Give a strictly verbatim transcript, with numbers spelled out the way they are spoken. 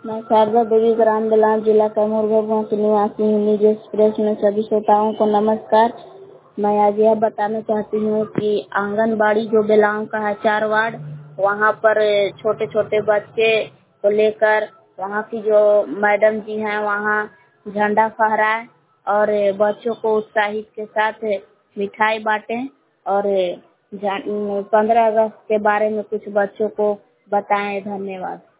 मैं शारदा देवी ग्राम बिलास जिला कैमूर गाँव की निवासी हूँ। न्यूज एक्सप्रेस में सभी श्रोताओं को नमस्कार। मैं आज यह बताना चाहती हूँ कि आंगनबाड़ी जो बिलास का है चार वार्ड, वहाँ पर छोटे छोटे बच्चे को लेकर वहाँ की जो मैडम जी हैं वहाँ झंडा फहराए और बच्चों को उत्साहित के साथ मिठाई बांटे और पंद्रह अगस्त के बारे में कुछ बच्चों को बताएं। धन्यवाद।